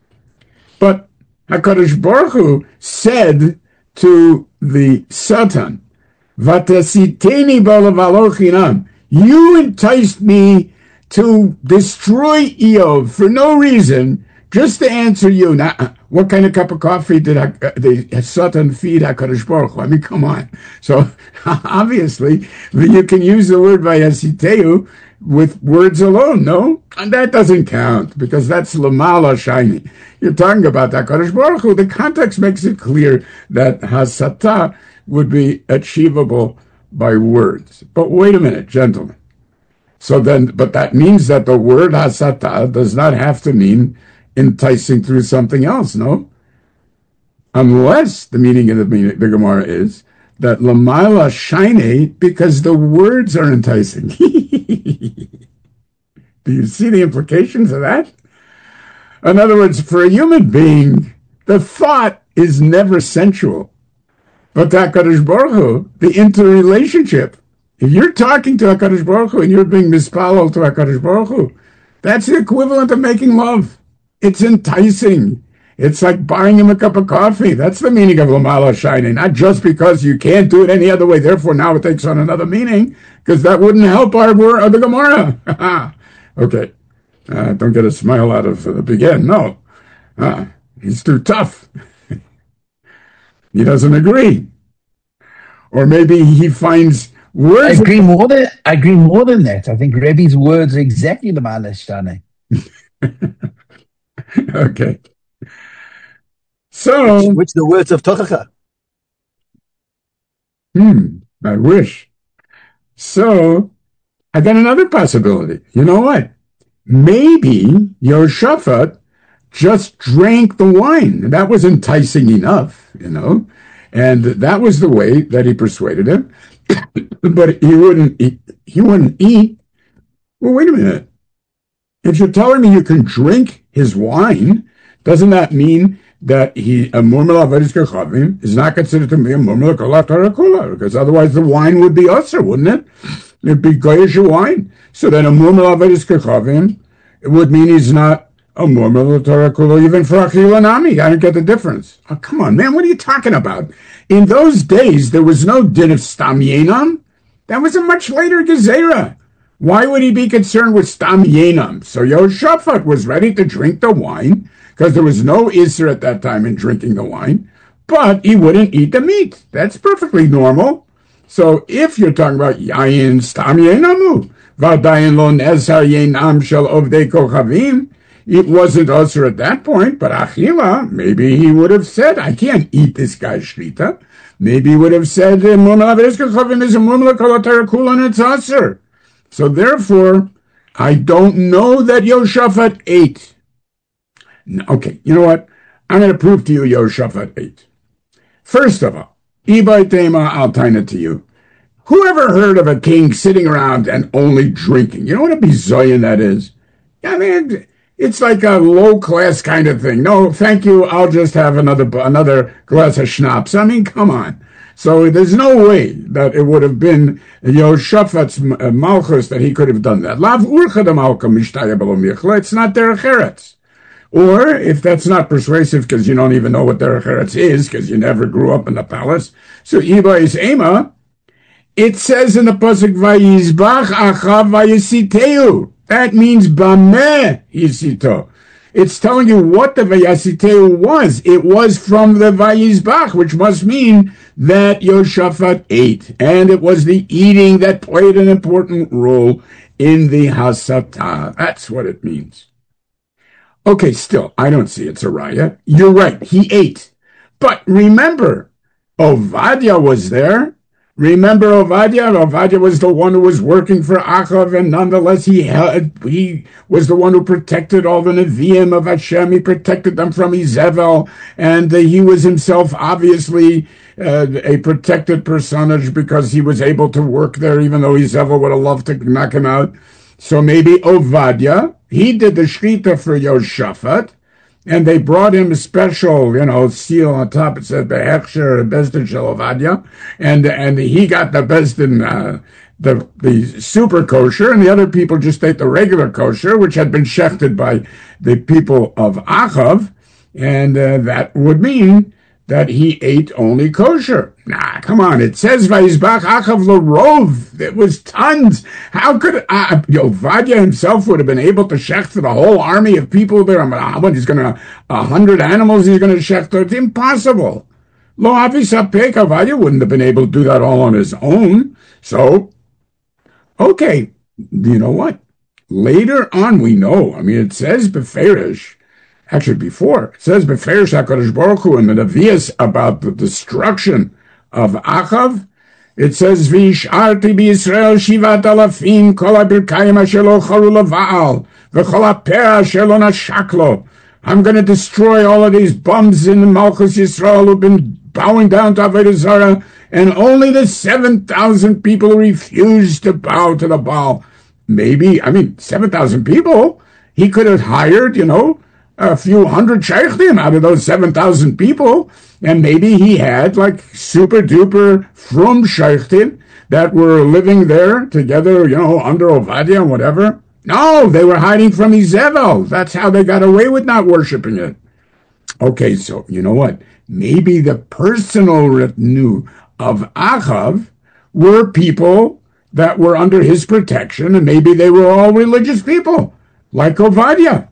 But HaKadosh Baruch Hu said to the Satan, Vatasiteni balavalochinam. You enticed me to destroy Eov for no reason, just to answer you. Now, what kind of cup of coffee did I, the Satan feed HaKadosh Baruch Hu? I mean, come on. So obviously, you can use the word vayasiteu with words alone, no? And that doesn't count because that's lamala shiny. You're talking about HaKadosh Baruch Hu. The context makes it clear that hasata would be achievable by words. But wait a minute, gentlemen. So then, but that means that the word hasata does not have to mean enticing through something else, no? Unless the meaning of the, the Gemara is that Lamaila shine because the words are enticing. Do you see the implications of that? In other words, for a human being, the thought is never sensual. But HaKadosh Baruch Hu, the interrelationship, if you're talking to HaKadosh Baruch Hu and you're being mispalel to HaKadosh Baruch Hu, that's the equivalent of making love. It's enticing. It's like buying him a cup of coffee. That's the meaning of Lamala Shiny, not just because you can't do it any other way. Therefore, now it takes on another meaning, because that wouldn't help our word, the Gemara. Okay. Uh, don't get a smile out of the begin. No. Uh, he's too tough. He doesn't agree. Or maybe he finds words. I agree more than, I agree more than that. I think Rebbe's words are exactly the Ma'aleh Shtaneh. Okay. So, which, which the words of Tochacha. Hmm, I wish. So, I got another possibility. You know what? Maybe Yehoshaphat just drank the wine. That was enticing enough, you know, and that was the way that he persuaded him. But he wouldn't eat. He wouldn't eat. Well, wait a minute. If you're telling me you can drink his wine, doesn't that mean that he a murmel avodas kechavim is not considered to be a murmel kol Torah kula? Because otherwise the wine would be usher, wouldn't it? It'd be goyish wine. So then a murmel avodas kechavim, it would mean he's not a murmel Torah kula even for achila nami. I don't get the difference. Oh, come on, man, what are you talking about? In those days, there was no din of stam yenam. That was a much later gezerah. Why would he be concerned with stam yenam? So Yehoshaphat was ready to drink the wine because there was no isser at that time in drinking the wine, but he wouldn't eat the meat. That's perfectly normal. So if you're talking about yayin stam yenamu, v'adayin lo nezar yenam shel ovdei kochavim, it wasn't usher at that point, but achila, maybe he would have said, I can't eat this guy's shrita. Maybe he would have said, murmel avodas kechavim is a murmel kol Torah kula and it's usher. So therefore, I don't know that Yehoshaphat ate. No, okay, you know what? I'm going to prove to you Yehoshaphat ate. First of all, Ibay Tema, I'll taina to you. Whoever heard of a king sitting around and only drinking? You know what a bizoyan that is? I mean, it's like a low-class kind of thing. No, thank you, I'll just have another another glass of schnapps. I mean, come on. So there's no way that it would have been Yehoshaphat's malchus that he could have done that. Lav urcha de malka mishtaya b'lo michla. It's not derech eretz. Or if that's not persuasive because you don't even know what derech eretz is because you never grew up in the palace. So iba is ema. It says in the pasuk vayizbach achav vayisiteu. That means bameh yisito. It's telling you what the vayasiteu was. It was from the vayizbach, which must mean that Yehoshaphat ate. And it was the eating that played an important role in the hasata. That's what it means. Okay, still, I don't see it's a raya. You're right, he ate. But remember, Ovadia was there. Remember Ovadia? Ovadia was the one who was working for Achav, and nonetheless he had, he was the one who protected all the Nevi'im of Hashem. He protected them from Izebel, and uh, he was himself obviously uh, a protected personage because he was able to work there, even though Izebel would have loved to knock him out. So maybe Ovadia, he did the shchita for Yehoshaphat, and they brought him a special, you know, seal on top. It said Behechsher Bezdin Shel Ovadia, and and he got the Bezdin, uh, the the super kosher, and the other people just ate the regular kosher, which had been shechted by the people of Achav, and uh, that would mean that he ate only kosher. Nah, come on. It says Vayizbach Achav L'Rov. It was tons. How could uh, Ovadia himself would have been able to shecht the whole army of people there? I mean, how much he's going to, a hundred animals he's going to shecht? It's impossible. Lo Avisapek, Ovadia wouldn't have been able to do that all on his own. So, okay, you know what? Later on we know, I mean, it says Beferish, actually before, it says Beferish HaKadosh Baruch Hu in the Nevi'as about the destruction of Achav. It says, V'isharti b'Yisrael shivat alafim kol ha'birkayim asher lo charu leva'al v'chol ha'peh asher lo nashak lo. I'm going to destroy all of these bums in Malchus Yisrael who've been bowing down to Avodah Zarah, and only the seven thousand people who refused to bow to the Baal. Maybe, I mean, seven thousand people, he could have hired, you know, a few hundred sheikhim out of those seven thousand people, and maybe he had like super duper frum sheikhim that were living there together, you know, under Ovadia and whatever. No, they were hiding from Izevel. That's how they got away with not worshiping it. Okay, so you know what? Maybe the personal retinue of Achav were people that were under his protection, and maybe they were all religious people, like Ovadia.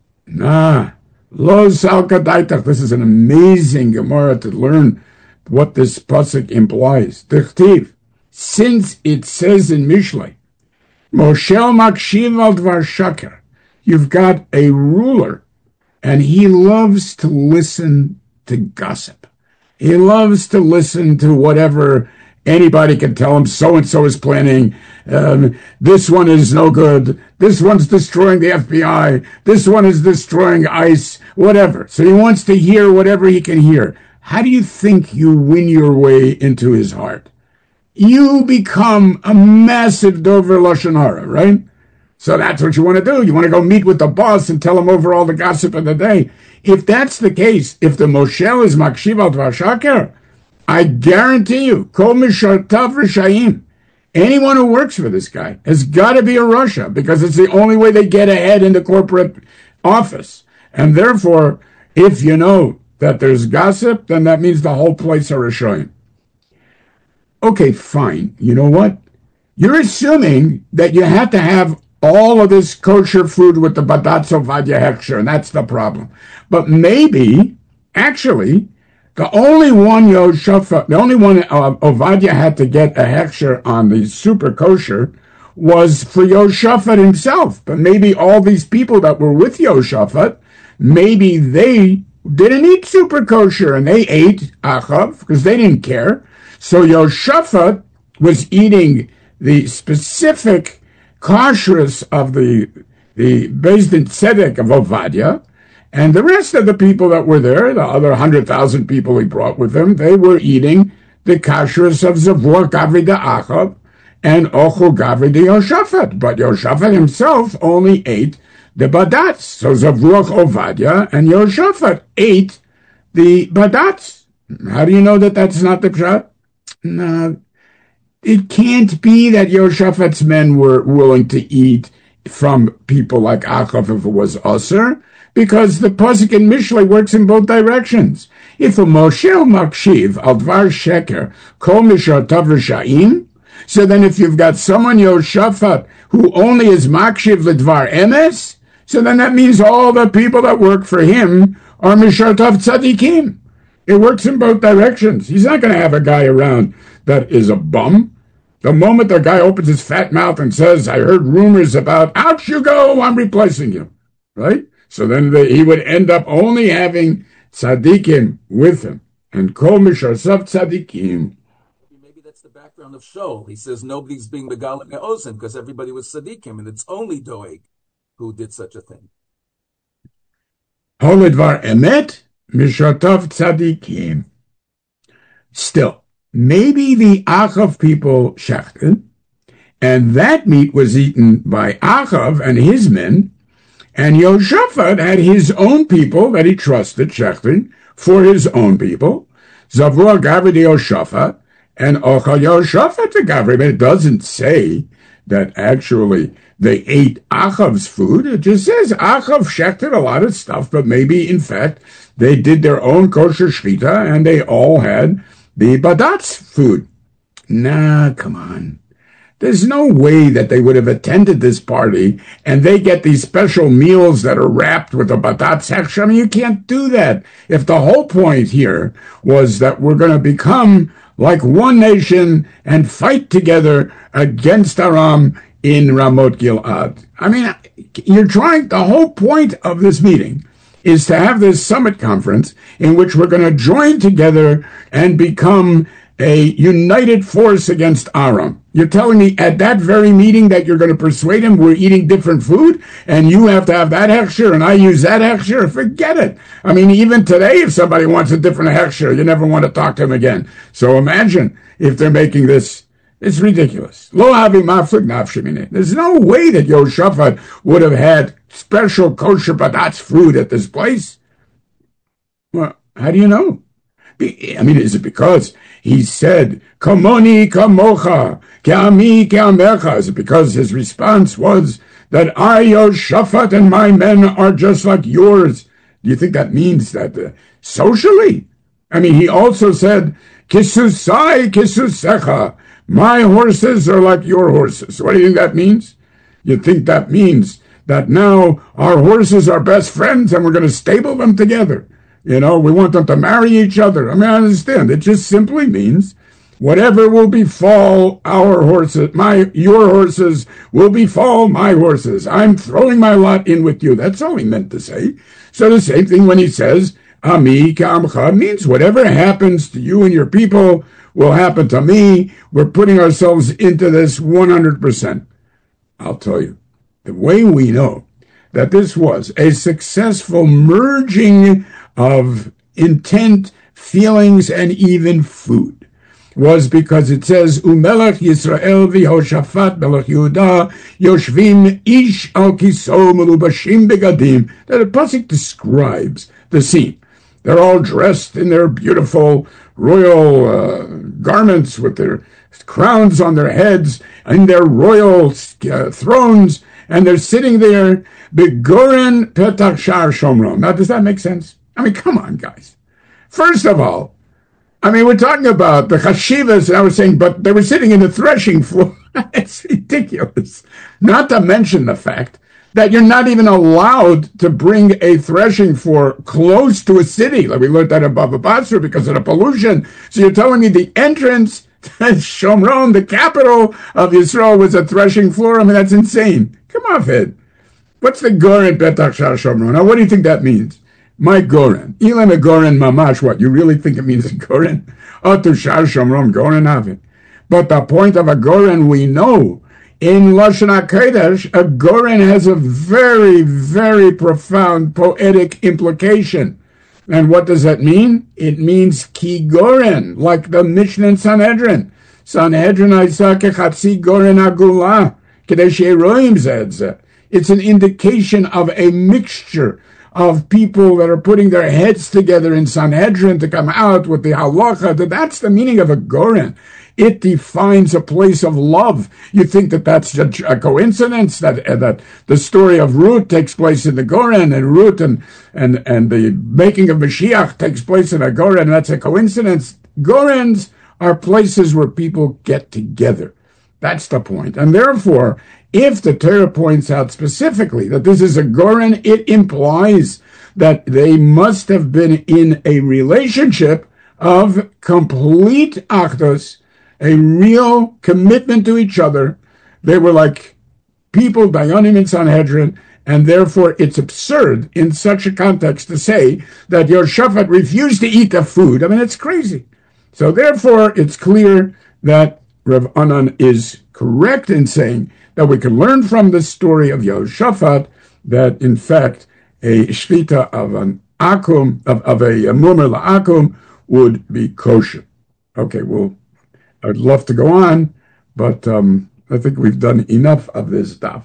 Nah, lo salkadaitach. This is an amazing Gemara to learn what this pasuk implies. Dichtiv, since it says in Mishlei, Moshel makshiv al dvar shaker, you've got a ruler, and he loves to listen to gossip. He loves to listen to whatever anybody can tell him. So-and-so is planning. Um, this one is no good. This one's destroying the F B I. This one is destroying ICE, whatever. So he wants to hear whatever he can hear. How do you think you win your way into his heart? You become a massive Dover Lashon Hara, right? So that's what you want to do. You want to go meet with the boss and tell him over all the gossip of the day. If that's the case, if the Moshel is Makshiv al Dvar Shaker, I guarantee you, Kol Mishartav Rishayim, anyone who works for this guy has got to be a Russia, because it's the only way they get ahead in the corporate office. And therefore, if you know that there's gossip, then that means the whole place are Rishayim. Okay, fine. You know what? You're assuming that you have to have all of this kosher food with the Badatz Ovadia Heksher, and that's the problem. But maybe, actually, the only one Yoshaphat, the only one uh, Ovadia had to get a Heksher on the super kosher was for Yoshaphat himself. But maybe all these people that were with Yoshaphat, maybe they didn't eat super kosher, and they ate Achav, because they didn't care. So Yoshaphat was eating the specific kashrus of the the Beis Din Tzedek of Ovadia, and the rest of the people that were there, the other hundred thousand people he brought with him, they were eating the kashrus of Zavur Gavri de Achav and Ochel Gavri de Yoshaphat. But Yoshaphat himself only ate the badatz. So Zavur Ovadia and Yoshaphat ate the badatz. How do you know that that's not the pshat? No. It can't be that Yoshaphat's men were willing to eat from people like Achav if it was Usr, because the pasuk in Mishlei works in both directions. If a Moshel Makshiv al Dvar Sheker Kol Mishartav Rishayim, so then if you've got someone Yoshaphat who only is Makshiv L'Dvar Emes, so then that means all the people that work for him are Mishartav Tzadikim. It works in both directions. He's not going to have a guy around that is a bum. The moment the guy opens his fat mouth and says, I heard rumors about, out you go, I'm replacing you, right? So then the, he would end up only having tzaddikim with him. And kol misharsav tzaddikim. Maybe that's the background of Shaul. He says nobody's being Megal Me'osim because everybody was tzaddikim, and it's only Doeg who did such a thing. Holidvar emet, mishartav tzaddikim. Still, maybe the Achav people shechted, and that meat was eaten by Achav and his men, and Yoshaphat had his own people that he trusted shechted for his own people. Zavur Gavri de Yoshaphat and Ochel Yoshaphat to Gavri. But it doesn't say that actually they ate Achav's food. It just says Achav shechted a lot of stuff, but maybe, in fact, they did their own kosher shchita, and they all had the Badat's food. Nah, come on. There's no way that they would have attended this party and they get these special meals that are wrapped with a batat hechsher. I mean, you can't do that. If the whole point here was that we're going to become like one nation and fight together against Aram in Ramot Gilad. I mean, you're trying, the whole point of this meeting is to have this summit conference in which we're going to join together and become a united force against Aram. You're telling me at that very meeting that you're going to persuade him we're eating different food and you have to have that hechsher and I use that hechsher? Forget it. I mean, even today, if somebody wants a different hechsher, you never want to talk to him again. So imagine if they're making this. It's ridiculous. Lo havi maflig nafshimine. There's no way that Yehoshaphat would have had special kosher badat's food at this place. Well, how do you know? I mean, is it because he said, Kamoni kamocha, ke'ami ke'amecha? Is it because his response was that I, Yehoshaphat, and my men are just like yours? Do you think that means that uh, socially? I mean, he also said, Kisusai kisusecha. My horses are like your horses. What do you think that means? You think that means that now our horses are best friends and we're going to stable them together? You know, we want them to marry each other. I mean, I understand. It just simply means whatever will befall our horses, my, your horses will befall my horses. I'm throwing my lot in with you. That's all he meant to say. So the same thing when he says, Ami ka'amcha, means whatever happens to you and your people will happen to me. We're putting ourselves into this one hundred percent. I'll tell you, the way we know that this was a successful merging of intent, feelings, and even food was because it says, Umelech Yisrael v'Yehoshaphat melech Yehuda yoshvim ish al kiso melubashim begadim. That the pasuk describes the scene. They're all dressed in their beautiful royal uh, garments with their crowns on their heads and their royal uh, thrones, and they're sitting there, begoren petach shar shomron. Now, does that make sense? I mean, come on, guys. First of all, I mean, we're talking about the chashivas, and I was saying, but they were sitting in the threshing floor. It's ridiculous. Not to mention the fact that you're not even allowed to bring a threshing floor close to a city. Like we learned that in Bava Basra because of the pollution. So you're telling me the entrance to Shomron, the capital of Yisrael, was a threshing floor? I mean, that's insane. Come off it. What's the Goren Petach Shar Shomron? Now, what do you think that means? My Goren. Ilam a Goren Mamash. What, you really think it means a Goren? Otu Shar Shomron, Goren Avit. But the point of a Goren, we know, in Lashon HaKodesh, a Goren has a very, very profound poetic implication. And what does that mean? It means Ki Goren, like the Mishnah in Sanhedrin. Sanhedrin Isa Kechatzi Goren Agula, Kadesh Yeroim Zedze. It's an indication of a mixture of people that are putting their heads together in Sanhedrin to come out with the halacha. That's the meaning of a Goren. It defines a place of love. You think that that's a, a coincidence that uh, that the story of Ruth takes place in the Goren, and Ruth and, and, and the making of Mashiach takes place in a Goren. That's a coincidence. Gorens are places where people get together. That's the point. And therefore, if the Torah points out specifically that this is a Goren, it implies that they must have been in a relationship of complete achdus, a real commitment to each other. They were like people, Dayanim in Sanhedrin, and therefore it's absurd in such a context to say that Yehoshaphat refused to eat the food. I mean, it's crazy. So therefore, it's clear that Rav Anan is correct in saying that we can learn from the story of Yehoshaphat that, in fact, a shvita of an akum, of, of a, a murmur la'akum, would be kosher. Okay, well, I'd love to go on, but um, I think we've done enough of this daf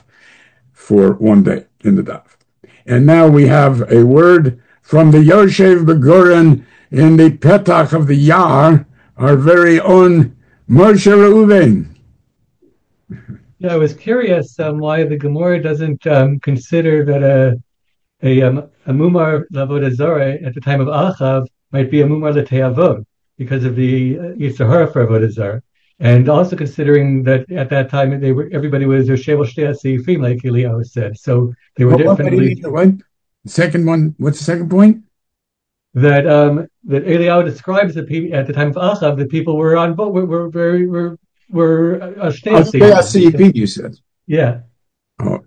for one day in the daf. And now we have a word from the Yoshev Begoren in the Petach of the Yar, our very own Moshe Reuven. Yeah, I was curious um, why the Gemara doesn't um, consider that a a, um, a mumar lavodah zarah at the time of Achav might be a mumar leteavot because of the uh, Yisra Hara for avodah zarah, and also considering that at that time they were everybody was a shevel shtei seifim, like Eliyahu said, so they were What, what, what do you definitely mean? What? The second one, what's the second point? that um, that Eliyahu describes that pe- at the time of Achav that people were on both were were very were were uh, shtei Oh, seifim. you said. Yeah. Oh,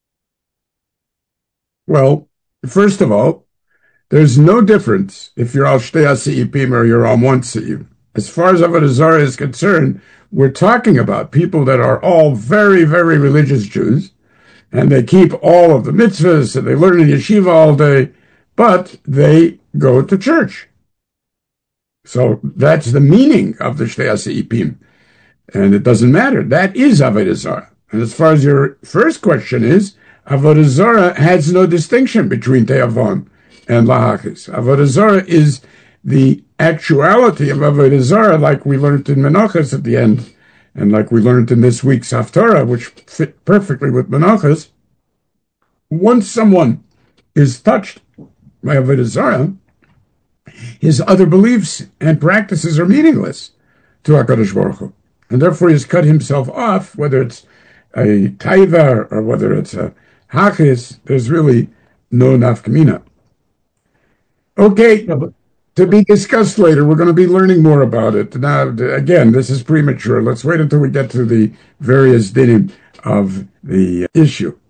well, first of all, there's no difference if you're al shtei seipim or you're on one seif. As far as avodah zarah is concerned, we're talking about people that are all very, very religious Jews, and they keep all of the mitzvahs, and they learn in yeshiva all day, but they go to church. So that's the meaning of the shtei seipim. And it doesn't matter. That is avodah zarah. And as far as your first question is, avodah zarah has no distinction between te'avon and lahachis. Avodah zarah is the actuality of avodah zarah, like we learned in Menachos at the end, and like we learned in this week's Haftarah, which fit perfectly with Menachos. Once someone is touched by avodah zarah, his other beliefs and practices are meaningless to HaKadosh Baruch Hu. And therefore he's cut himself off, whether it's a taiva or whether it's a hachis, there's really no nafkamina. Okay, Yeah, but to be discussed later. We're going to be learning more about it. Now, again, this is premature. Let's wait until we get to the various dinim of the issue.